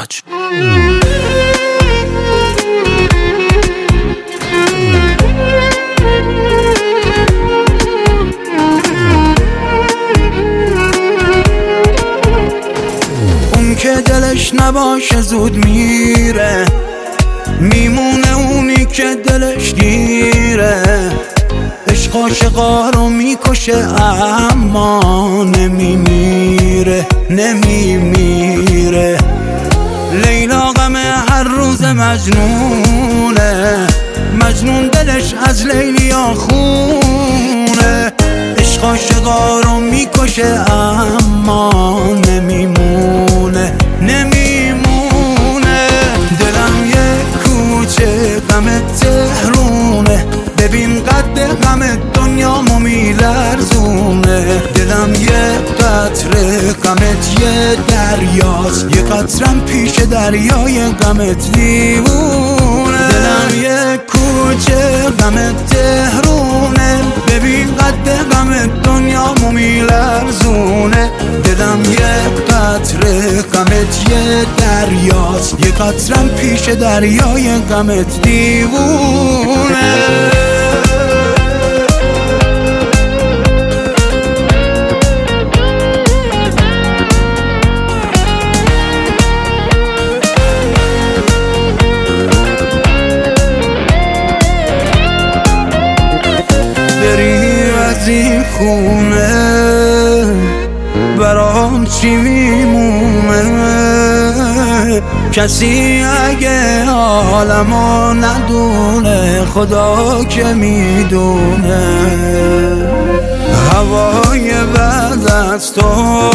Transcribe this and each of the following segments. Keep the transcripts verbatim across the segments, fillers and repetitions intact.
تاج. اون که دلش نباشه زود میره، میمونه اونی که دلش گیره. عشق عاشقا رو میکشه اما نمیمیره نمیمیره. لیلا غم هر روز مجنونه، مجنون دلش از لیلیا خونه. عشق عاشقا رو میکشه اما نمیمونه نمیمونه. دلم یه کوچه غم تهرونه، ببین قد غم دنیامو میلرزونه. دلم یه قطره غمت یه دریاست، یه قطرم پیش دریای غمت دیوونه. دلم یه کوچه غم تهرونه، ببین قد غم دنیامو میلرزونه. دلم یه قطره غمت یه دریاست، یه قطرم پیش دریای غمت دیوونه. از این خونه برام چی میمونه؟ کسی اگه عالمو ندونه، خدا که میدونه. هوای بعد از تو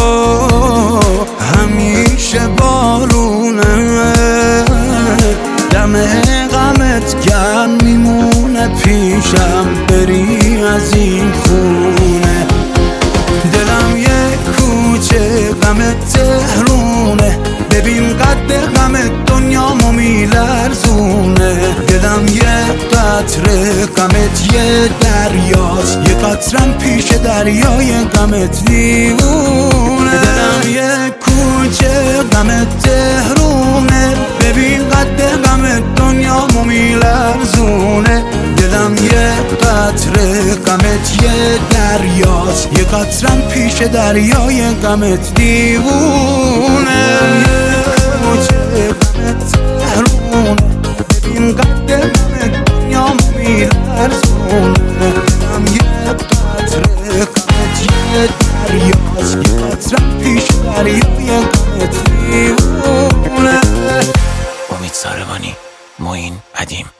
همیشه بارونه، دم غمت گرم میمونه پیشم بری از این خونه. دلم یه کوچه غم تهرونه، ببین قد غم دنیامو میلرزونه. دلم یه قطره غمت یه دریاست، یه قطرم پیش دریای غمت دیوونه. دلم یه کوچه غم تهرونه، ببین قد غم دنیامو میلرزونه. دلم یه قطره غمت یه دریاست، یه قطرم پیش دریای غمت دیوونه. کوچه غمت تهرونه، ببین قد غم دنیامو میلرزونه. دلم یه قطره غمت یه دریاست، یه قطرم پیش دریای غمت دیوونه. امید ساربانی، معین ادیم.